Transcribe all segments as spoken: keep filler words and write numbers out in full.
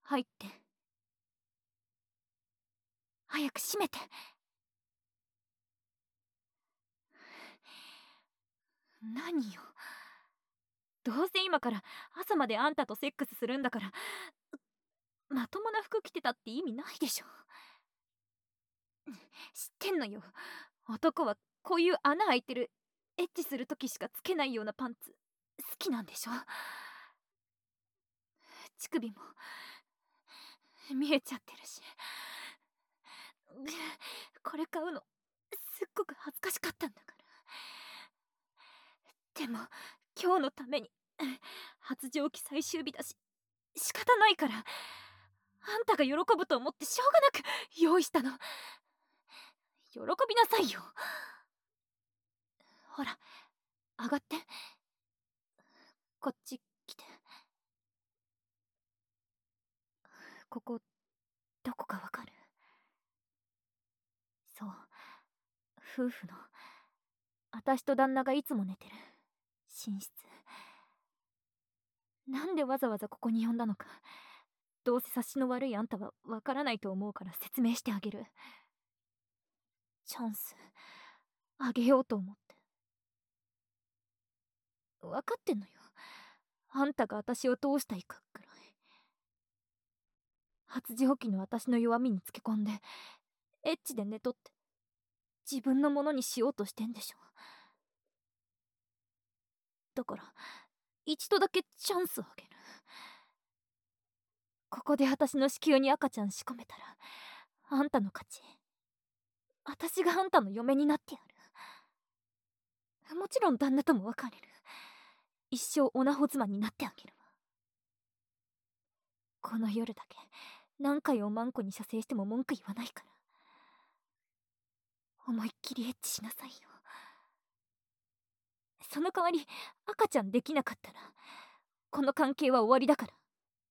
入って。早く閉めて。何よ。どうせ今から朝まであんたとセックスするんだから、まともな服着てたって意味ないでしょ。知ってんのよ。男はこういう穴開いてるエッチする時しかつけないようなパンツ好きなんでしょ。乳首も見えちゃってるし、これ買うのすっごく恥ずかしかったんだから。でも今日のために発情期最終日だし仕方ないから、あんたが喜ぶと思ってしょうがなく用意したの。喜びなさいよ。ほら上がって、こっち来て。ここどこかわかる？そう、夫婦の私と旦那がいつも寝てる寝室。なんでわざわざここに呼んだのか、どうせ察しの悪いあんたはわからないと思うから説明してあげる。チャンスあげようと思って。分かってんのよ、あんたが私をどうしたいかくらい。発情期の私の弱みにつけ込んでエッチで寝とって自分のものにしようとしてんでしょ。だから一度だけチャンスをあげる。ここで私の子宮に赤ちゃん仕込めたらあんたの勝ち。私があんたの嫁になってやる。もちろん旦那とも別れる。一生オナホ妻になってあげるわ。この夜だけ何回おまんこに射精しても文句言わないから、思いっきりエッチしなさいよ。その代わり赤ちゃんできなかったらこの関係は終わりだから。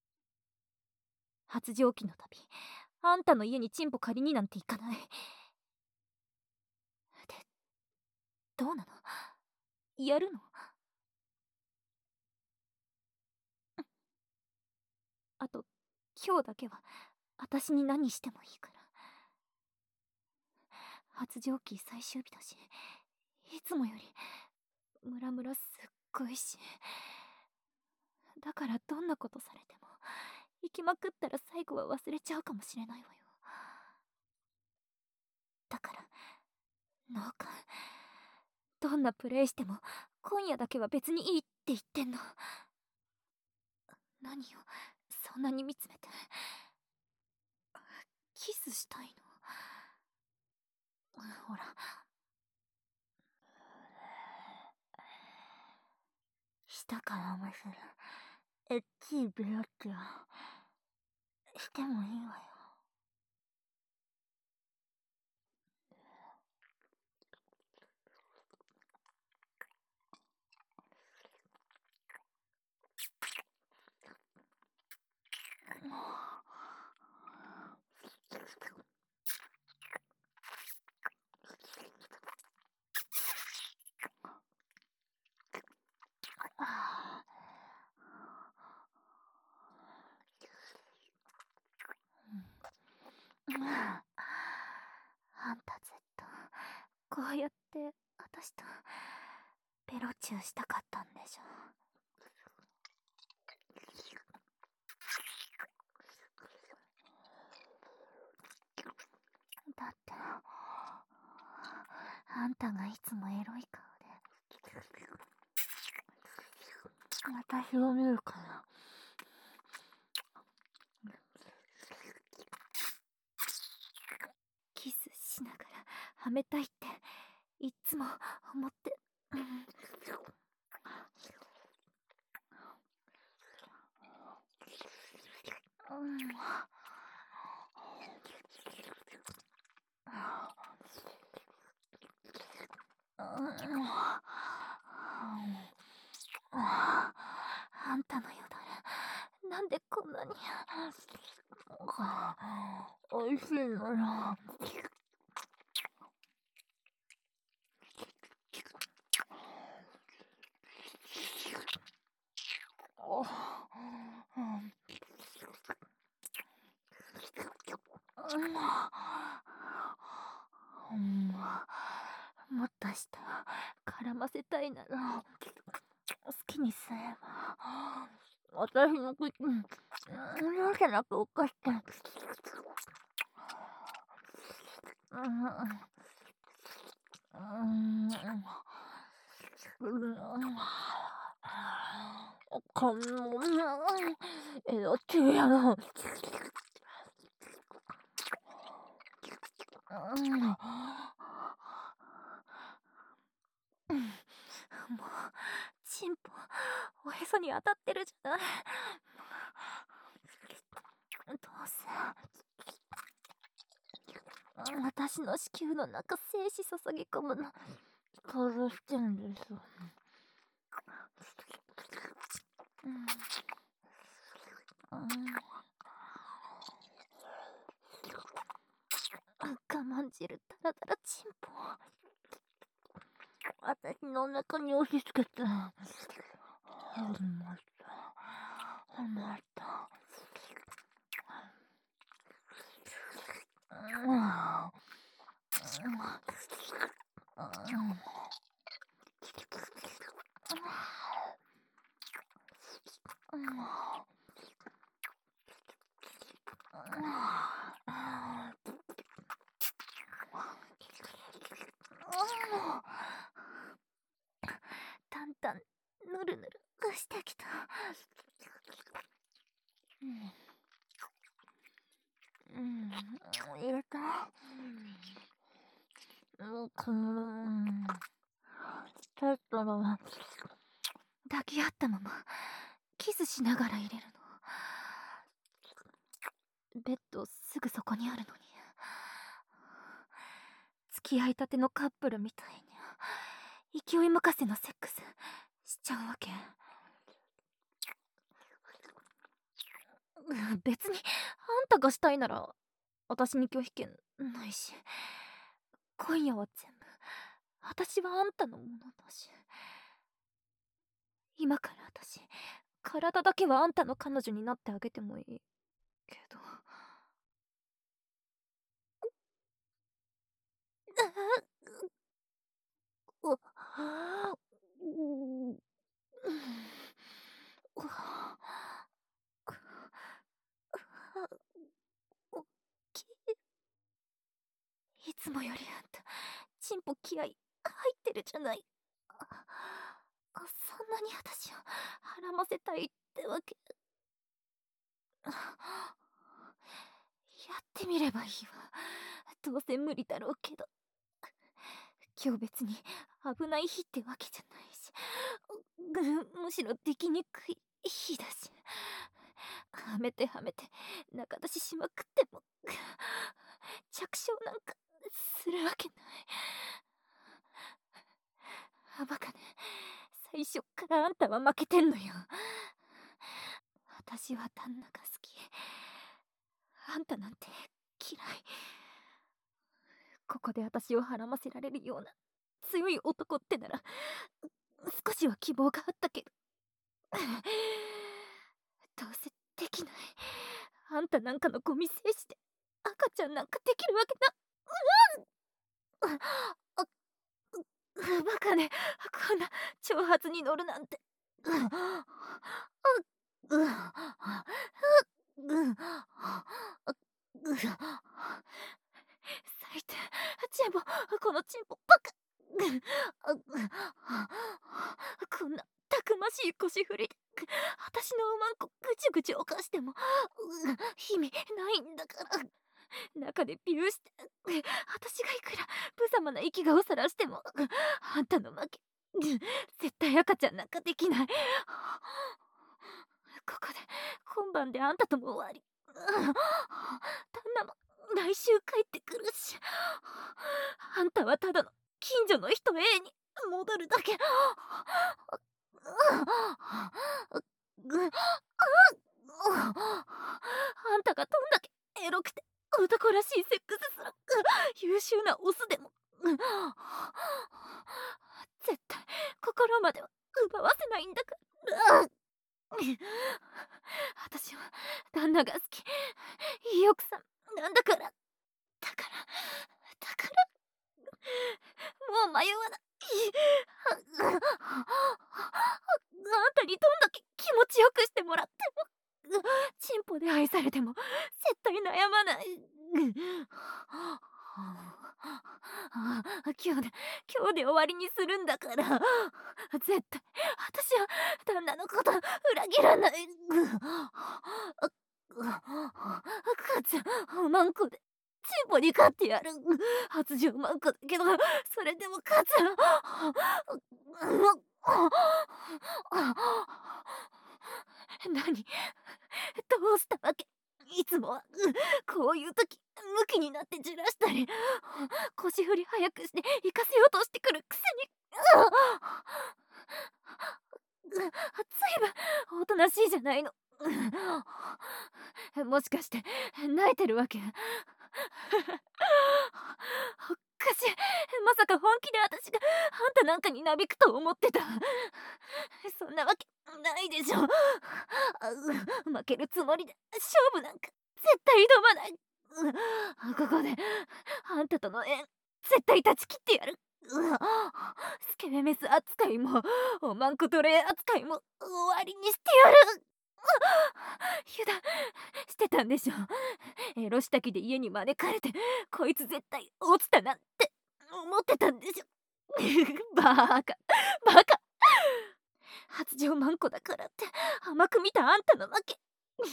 発情期のたびあんたの家にチンポ借りになんて行かない。で、どうなの？やるの？あと今日だけは私に何してもいいから。発情期最終日だし、いつもよりムラムラすっごいし、だからどんなことされても行きまくったら最後は忘れちゃうかもしれないわよ。だから農家どんなプレイしても今夜だけは別にいいって言ってんの。何よそんなに見つめて。キスしたいの？ほら、下からむするエッチいブロックをしてもいいわよ。あんたずっとこうやって私とベロチューしたかったんでしょ。だってあんたがいつもエロい顔で私を見るから。キスしながらはめたいっていっつも思って、うん、あんたのよだれなんでこんなにおいしいのよ。 うん、もっとした絡ませたいなら好きにすれば私の口に容赦なく犯してうんうんこんなエロチやろうん、もうチンポおへそに当たってるじゃない。どうせ私の子宮の中精子注ぎ込むの想像してんです。うんうん、我慢汁たらたらチンポ私のお腹に押し付けてはまったはまっただんだんぬるぬるしてきた。うん、うん、入れた。もうこのちょっと抱き合ったままキスしながら入れるの。ベッドすぐそこにあるのに付き合いたてのカップルみたいに勢い任せのセックスしちゃうわけ。別にあんたがしたいなら私に拒否権ないし、今夜は全部私はあんたのものだし、今から私体だけはあんたの彼女になってあげてもいいけどいつもよりあんたチンポ気合入ってるじゃない。そんなに私を孕ませたいってわけ。やってみればいいわ。どうせ無理だろうけど。今日別に危ない日ってわけじゃないし、むしろできにくい日だし、はめてはめて中出ししまくっても着床なんかするわけない。あバカね、最初からあんたは負けてんのよ。私は旦那が好き、あんたなんて嫌い。ここで私をはらませられるような強い男ってなら少しは希望があったけどどうせできない。あんたなんかのゴミ精子で赤ちゃんなんかできるわけな。うん、バカね、こんな挑発に乗るなんて。最低、チンポ、このチンポバカ。こんなたくましい腰振りで私のうまんこぐちゅぐちゅ犯しても意味ないんだから。中でビューして私がいくら無様な生き顔さらしてもあんたの負け。絶対赤ちゃんなんかできない。ここで今晩であんたとも終わり。旦那も来週帰ってくるし、あんたはただの近所の人 A に戻るだけ。あんたがどんだけエロくて男らしいセックスする優秀なオスでも絶対心までは奪わせないんだから。私は旦那が好き、いい奥さんなんだから。 迷わない。あんたにどんだけ気持ちよくしてもらっても、チンポで愛されても絶対悩まない。今日で今日で終わりにするんだから、絶対私は旦那のこと裏切らない。母ちゃん、おまんこでチンポに勝ってやる。発情マンコだけど、それでも母ちゃん。何、どうしたわけ？いつもはこういう時ムキになってじらしたり、腰振り早くして行かせようとしてくるくせに。ずいぶんおとなしいじゃないの。もしかして泣いてるわけ？おかしい。まさか本気で私があんたなんかになびくと思ってた？そんなわけないでしょ。負けるつもりで勝負なんか絶対挑まない。ここであんたとの縁絶対断ち切ってやる。スケベメス扱いもおまんこ奴隷扱いも終わりにしてやる。油断してたんでしょ。エロしたきで家に招かれてこいつ絶対落ちたなって思ってたんでしょ。バカバカ。発情マンコだからって甘く見たあんたの負け。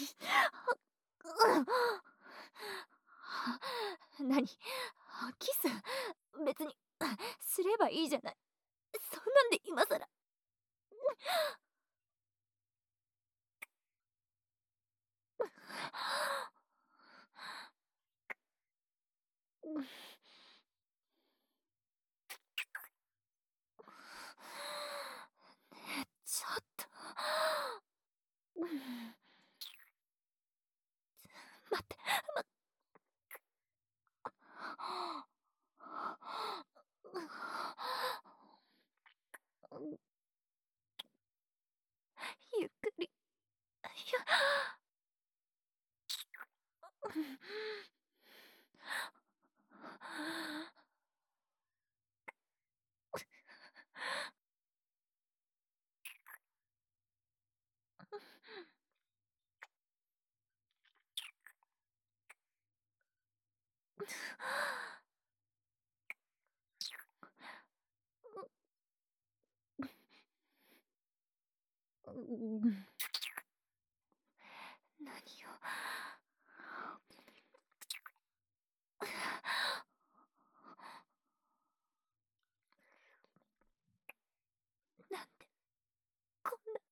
何？キス別にすればいいじゃない。そんなんで今さら。ちょっと待って待ってゆっくり。いや何よ。なんでこんな。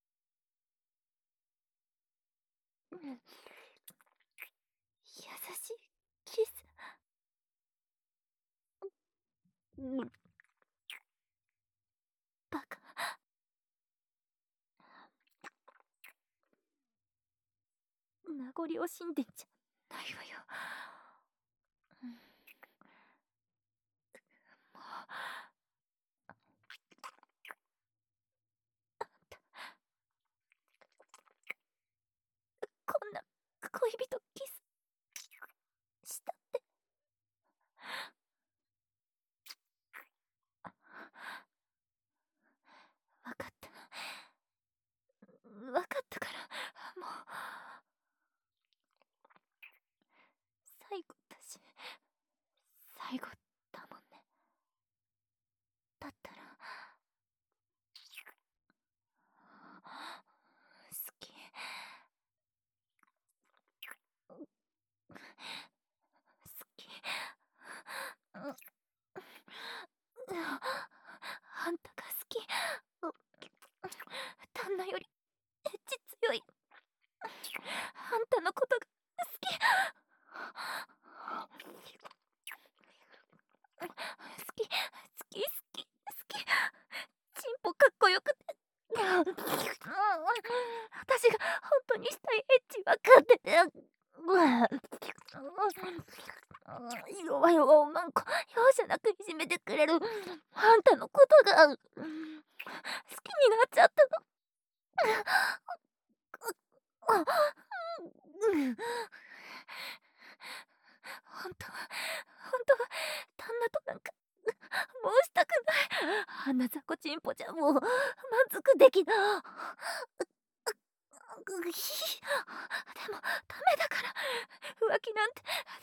優しいキス。バカ。名残惜しんでんじゃないわよ。もうこんな恋人キスしたって分かった。分かったからもう最後だし、最後だもんね。だったら好き。好き。あんたが好き。旦那よりエッチ強いあんたのことが好き。好き好き好き好き。チンポかっこよくて私が本当にしたいエッチ分かってて。弱々おまんこ容赦なくいじめてくれるあんたのことが好きになっちゃったの。本当は本当は旦那となんかもうしたあんな雑魚チンポじゃもう満足できな。うぎでもダメだから、浮気なんて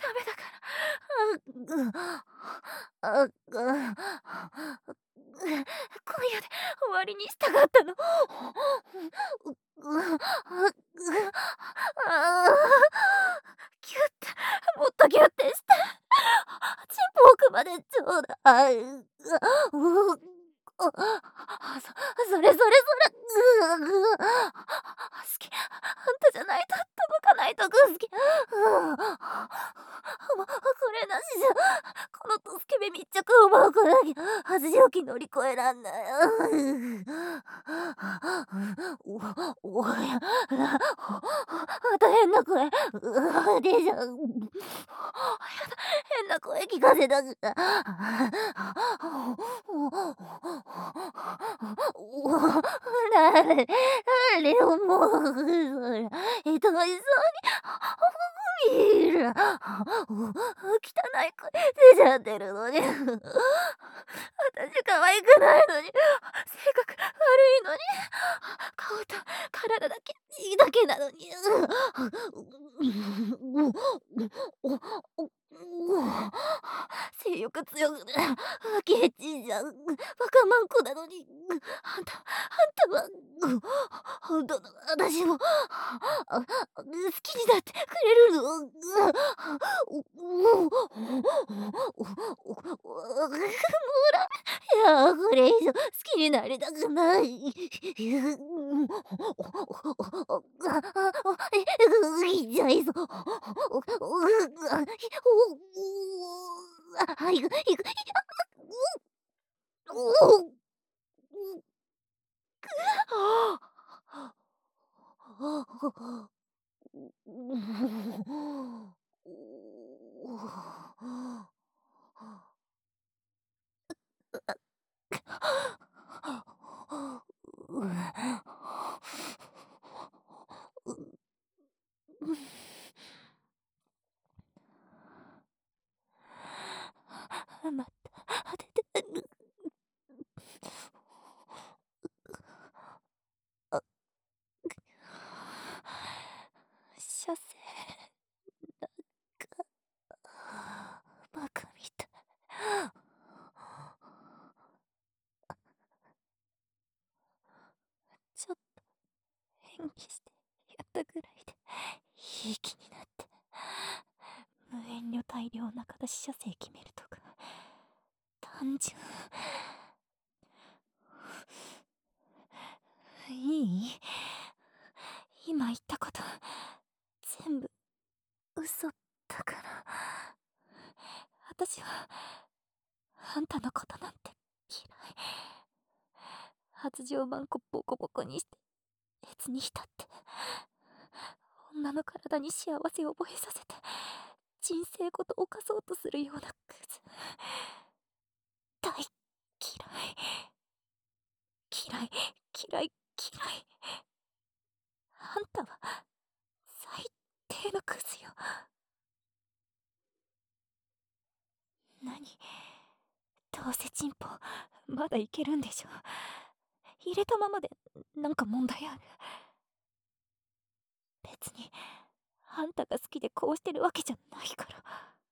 ダメだから。あっぐあっぐ今夜で終わりにしたかったの。ううあっぐあギュッて、もっとギュッてして、チンポ奥までちょうだい。うあそそれそれそれ。う好き、あんたじゃないと届かないとこ好き。もうこれなしじゃこのドスケベ密着をもうこなきゃ恥じおき乗り越えらんない。おおやまた変な声。うでしょ。やだ、変な声聞かせたくた。なれなれよもうそらえといそうに見る。汚い声出ちゃってるのに。私可愛くないのに、性格悪いのに、顔と体だけいいだけなのに。性欲強くてケチじゃん。バカマンコなのに。あんたあんたは本当の私も好きになってくれるの。いやこれ以上好きになりたくない。いっちゃいそう。あいくいくいく。また出てる。射精なんかバカみたい。ちょっと演技してやったぐらいでいい気になって、無遠慮大量中出し射精決めるとか単純。いい？今言ったこと全部嘘だから。私はあんたのことなんて嫌い。発情マンコボコボコにして別に浸って女の体に幸せを覚えさせて人生ごと犯そうとするようなクズ。大嫌い嫌い嫌い嫌い。あんたは最低のクズよ。何、どうせチンポまだいけるんでしょ。入れたままでなんか問題ある？別にあんたが好きでこうしてるわけじゃないから。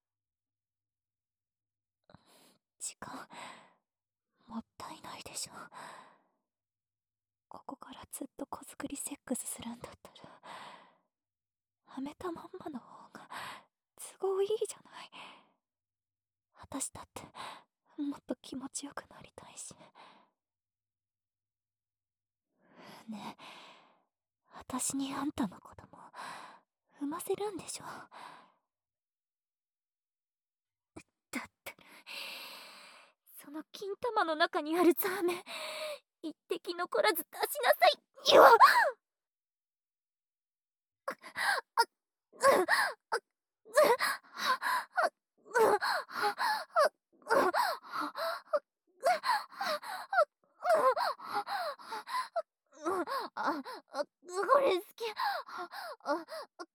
時間もったいないでしょ。ここからずっと子作りセックスするんだったらはめたまんまの方が都合いいじゃない。私だってもっと気持ちよくなりたいし。ねえ、私にあんたの子供産ませるんでしょ。だってその金玉の中にあるザーメン一滴残らず出しなさいよ。あ、あ、これ好き。あ、